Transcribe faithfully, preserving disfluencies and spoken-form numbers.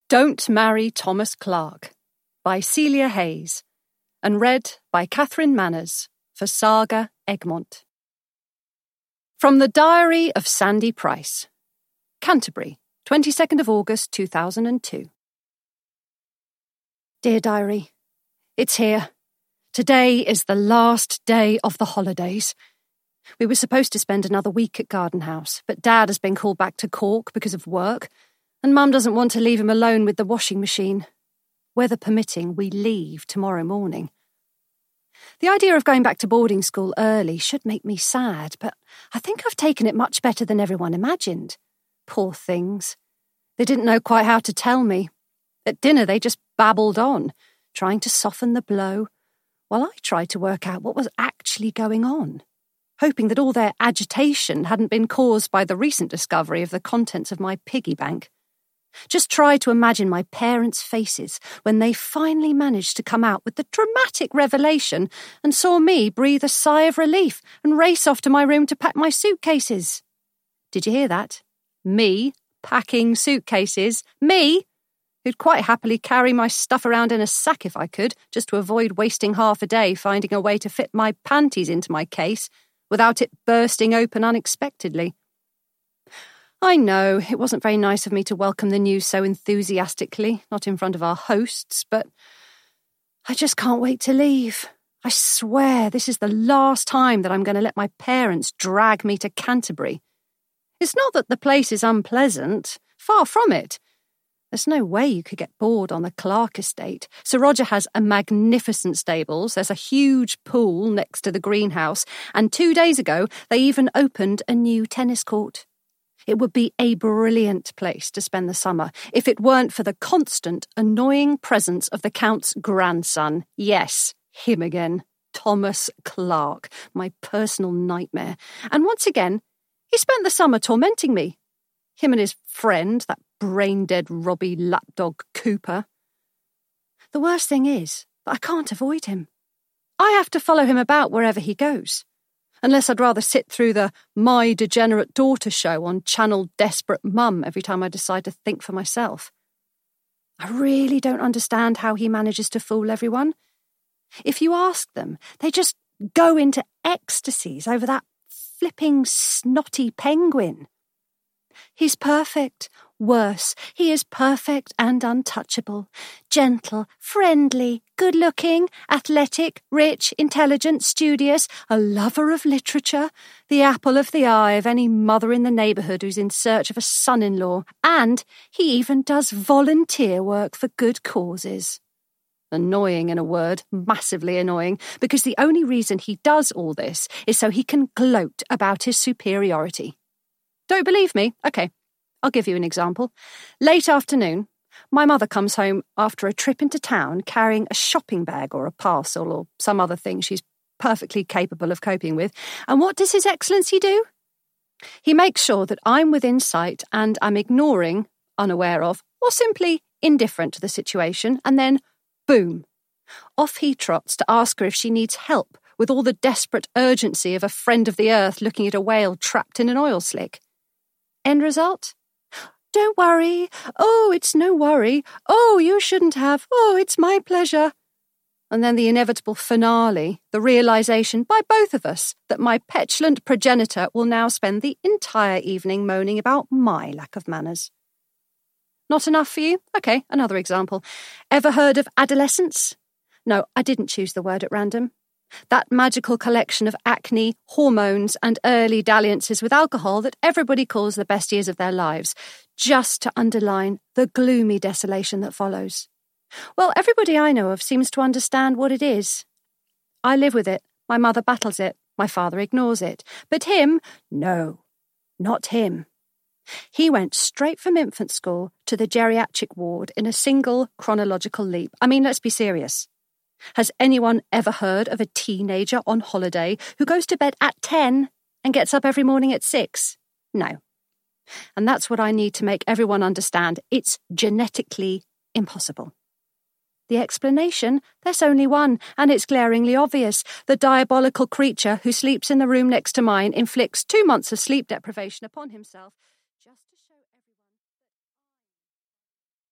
Don't Marry Thomas Clark by Celia Hayes and read by Catherine Manners for Saga Egmont. From the Diary of Sandy Price, Canterbury, twenty-second of August two thousand two. Dear Diary, it's here. Today is the last day of the holidays. We were supposed to spend another week at Garden House, but Dad has been called back to Cork because of work, and Mum doesn't want to leave him alone with the washing machine. Weather permitting, we leave tomorrow morning. The idea of going back to boarding school early should make me sad, but I think I've taken it much better than everyone imagined. Poor things. They didn't know quite how to tell me. At dinner they just babbled on, trying to soften the blow, while I tried to work out what was actually going on, hoping that all their agitation hadn't been caused by the recent discovery of the contents of my piggy bank. Just try to imagine my parents' faces when they finally managed to come out with the dramatic revelation and saw me breathe a sigh of relief and race off to my room to pack my suitcases. Did you hear that? Me packing suitcases. Me, who'd quite happily carry my stuff around in a sack if I could, just to avoid wasting half a day finding a way to fit my panties into my case without it bursting open unexpectedly. I know it wasn't very nice of me to welcome the news so enthusiastically, not in front of our hosts, but I just can't wait to leave. I swear this is the last time that I'm going to let my parents drag me to Canterbury. It's not that the place is unpleasant, far from it. There's no way you could get bored on the Clark estate. Sir Roger has a magnificent stables, there's a huge pool next to the greenhouse, and two days ago they even opened a new tennis court. It would be a brilliant place to spend the summer if it weren't for the constant, annoying presence of the Count's grandson. Yes, him again. Thomas Clark, my personal nightmare. And once again, he spent the summer tormenting me. Him and his friend, that brain-dead Robbie lapdog Cooper. The worst thing is that I can't avoid him. I have to follow him about wherever he goes. Unless I'd rather sit through the My Degenerate Daughter show on Channel Desperate Mum every time I decide to think for myself. I really don't understand how he manages to fool everyone. If you ask them, they just go into ecstasies over that flipping snotty penguin. He's perfect. Worse, he is perfect and untouchable, gentle, friendly, good-looking, athletic, rich, intelligent, studious, a lover of literature, the apple of the eye of any mother in the neighbourhood who's in search of a son-in-law, and he even does volunteer work for good causes. Annoying, in a word, massively annoying, because the only reason he does all this is so he can gloat about his superiority. Don't believe me? Okay. I'll give you an example. Late afternoon, my mother comes home after a trip into town carrying a shopping bag or a parcel or some other thing she's perfectly capable of coping with. And what does His Excellency do? He makes sure that I'm within sight and I'm ignoring, unaware of, or simply indifferent to the situation, and then, boom, off he trots to ask her if she needs help with all the desperate urgency of a friend of the earth looking at a whale trapped in an oil slick. End result? Don't worry. Oh, it's no worry. Oh, you shouldn't have. Oh, it's my pleasure. And then the inevitable finale, the realisation by both of us that my petulant progenitor will now spend the entire evening moaning about my lack of manners. Not enough for you? Okay, another example. Ever heard of adolescence? No, I didn't choose the word at random. That magical collection of acne, hormones, and early dalliances with alcohol that everybody calls the best years of their lives, just to underline the gloomy desolation that follows. Well, everybody I know of seems to understand what it is. I live with it, my mother battles it, my father ignores it. But him, no, not him. He went straight from infant school to the geriatric ward in a single chronological leap. I mean, let's be serious. Has anyone ever heard of a teenager on holiday who goes to bed at ten and gets up every morning at six? No. And that's what I need to make everyone understand. It's genetically impossible. The explanation? There's only one, and it's glaringly obvious. The diabolical creature who sleeps in the room next to mine inflicts two months of sleep deprivation upon himself